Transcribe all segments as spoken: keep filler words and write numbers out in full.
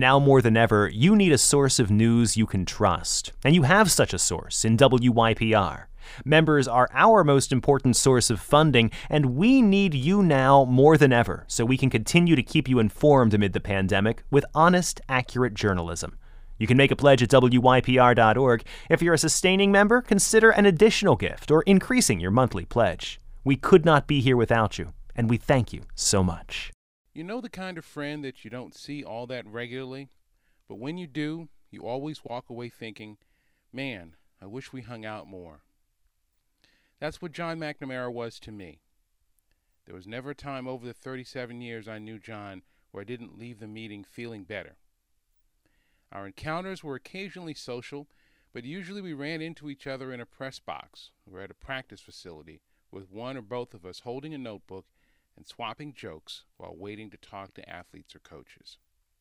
Now more than ever, you need a source of news you can trust. And you have such a source in W Y P R. Members are our most important source of funding, and we need you now more than ever so we can continue to keep you informed amid the pandemic with honest, accurate journalism. You can make a pledge at W Y P R dot org. If you're a sustaining member, consider an additional gift or increasing your monthly pledge. We could not be here without you, and we thank you so much. You know the kind of friend that you don't see all that regularly, but when you do, you always walk away thinking, man, I wish we hung out more. That's what John McNamara was to me. There was never a time over the thirty-seven years I knew John where I didn't leave the meeting feeling better. Our encounters were occasionally social, but usually we ran into each other in a press box or at a practice facility with one or both of us holding a notebook and swapping jokes while waiting to talk to athletes or coaches.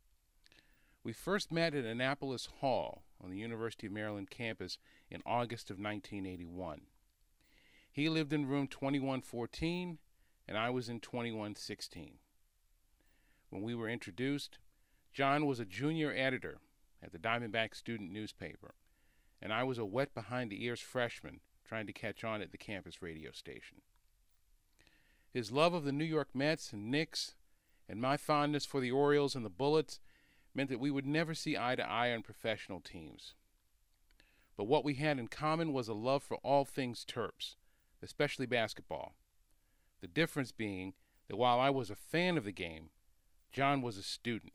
We first met at Annapolis Hall on the University of Maryland campus in August of nineteen eighty-one. He lived in room twenty-one fourteen, and I was in twenty-one sixteen. When we were introduced, John was a junior editor at the Diamondback student newspaper, and I was a wet behind-the-ears freshman trying to catch on at the campus radio station. His love of the New York Mets and Knicks and my fondness for the Orioles and the Bullets meant that we would never see eye to eye on professional teams. But what we had in common was a love for all things Terps, especially basketball. The difference being that while I was a fan of the game, John was a student.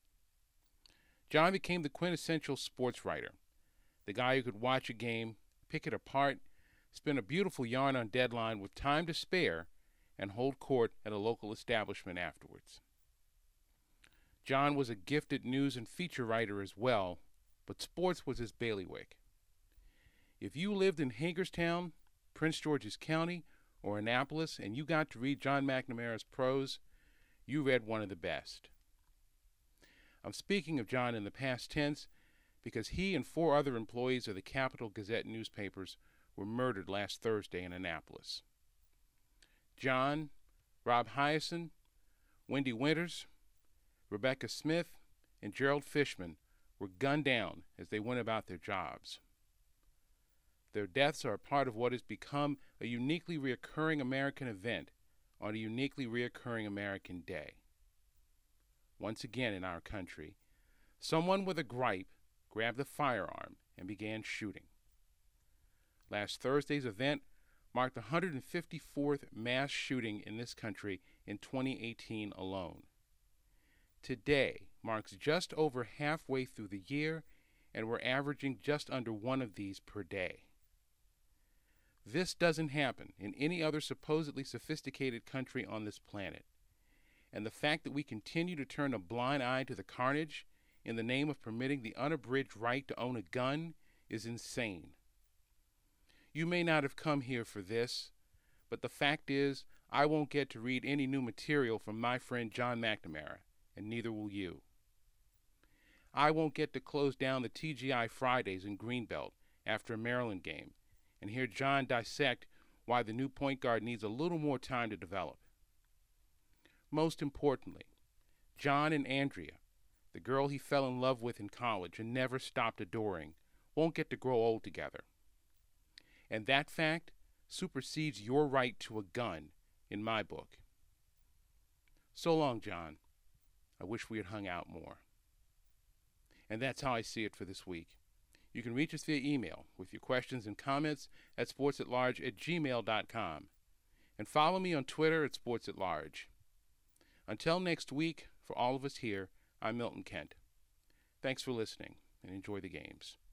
John became the quintessential sports writer, the guy who could watch a game, pick it apart, spin a beautiful yarn on deadline with time to spare, and hold court at a local establishment afterwards. John was a gifted news and feature writer as well, but sports was his bailiwick. If you lived in Hagerstown, Prince George's County, or Annapolis, and you got to read John McNamara's prose, you read one of the best. I'm speaking of John in the past tense because he and four other employees of the Capital Gazette newspapers were murdered last Thursday in Annapolis. John, Rob Hyacin, Wendy Winters, Rebecca Smith, and Gerald Fishman were gunned down as they went about their jobs. Their deaths are a part of what has become a uniquely reoccurring American event on a uniquely reoccurring American day. Once again in our country, someone with a gripe grabbed the firearm and began shooting. Last Thursday's event marked the one hundred fifty-fourth mass shooting in this country in twenty eighteen alone. Today marks just over halfway through the year, and we're averaging just under one of these per day. This doesn't happen in any other supposedly sophisticated country on this planet. And the fact that we continue to turn a blind eye to the carnage in the name of permitting the unabridged right to own a gun is insane. You may not have come here for this, but the fact is, I won't get to read any new material from my friend John McNamara, and neither will you. I won't get to close down the T G I Fridays in Greenbelt after a Maryland game and hear John dissect why the new point guard needs a little more time to develop. Most importantly, John and Andrea, the girl he fell in love with in college and never stopped adoring, won't get to grow old together. And that fact supersedes your right to a gun in my book. So long, John. I wish we had hung out more. And that's how I see it for this week. You can reach us via email with your questions and comments at sportsatlarge at gmail dot com. And follow me on Twitter at sportsatlarge. Until next week, for all of us here, I'm Milton Kent. Thanks for listening, and enjoy the games.